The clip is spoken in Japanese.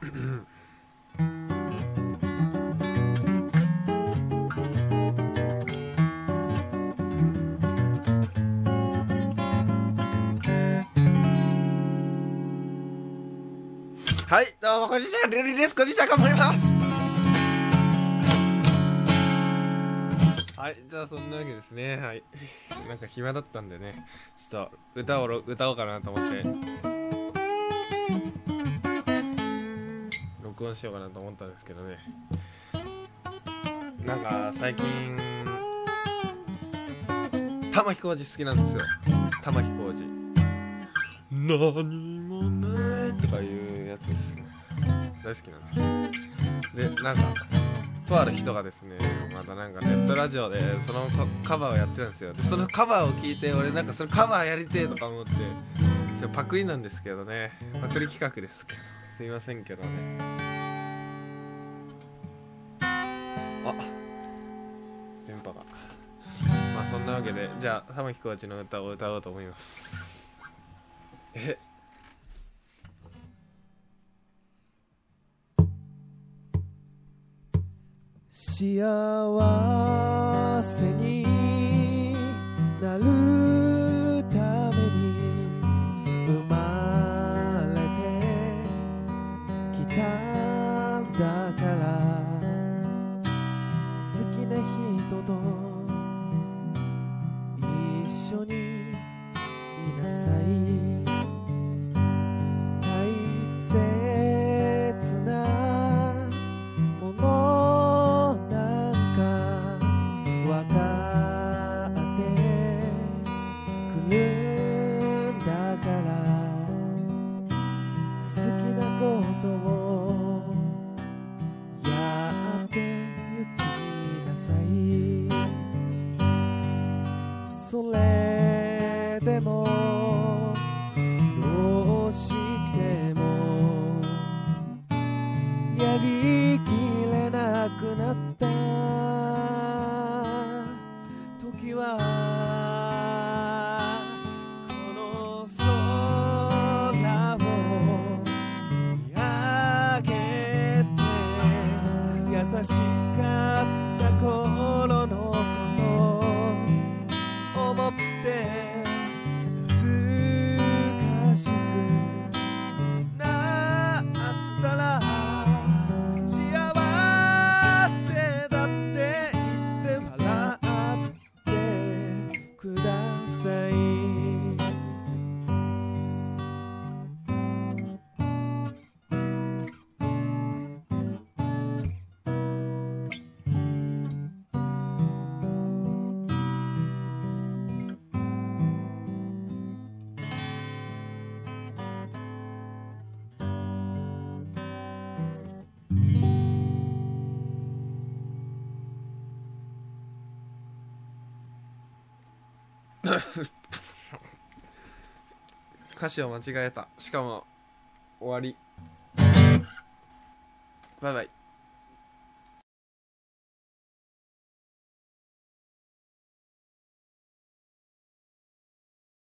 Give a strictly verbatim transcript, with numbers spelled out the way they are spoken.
はい、どうもこんにちは、リリーです。こんにちは、頑張ります。はい、じゃあそんなわけですね。はい、なんか暇だったんでね、ちょっと歌を歌おうかなと思って録音しようかなと思ったんですけどね。なんか最近玉置浩二好きなんですよ。玉置浩二何もないとかいうやつですね。大好きなんですけど、でなんかとある人がですね、またなんかネットラジオでそのカバーをやってたんですよ。でそのカバーを聞いて、俺なんかそのカバーやりてえとか思って、ちょパクリなんですけどね、パクリ企画ですけど、すいませんけどね。あ、電波が。まあそんなわけで、じゃあ玉置浩二の歌を歌おうと思います。え幸せになるために生まれてきたんだから、好きな人と一緒にいなさい。大切なものなんか分かってくるんだから、好きなことをやってゆきなさい。それでもどうしてもやりきれなくなった時は、この空を見上げて、優しかった頃のことを思って懐かしくなったら、幸せだって言って笑ってください。 歌詞を間違えた。しかも終わり。バイバイ。